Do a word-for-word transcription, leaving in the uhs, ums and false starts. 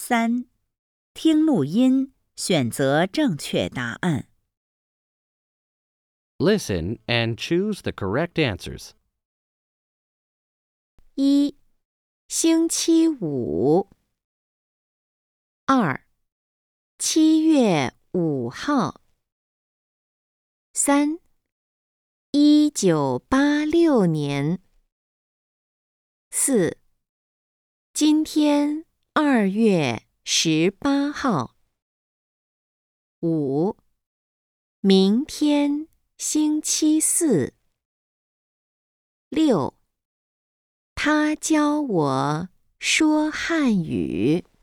三，听录音，选择正确答案。 Listen and choose the correct answers. 一、星期五。二、七月五号。三、一九八六年。四、今天二月十八号。五、明天星期四。六、他教我说汉语。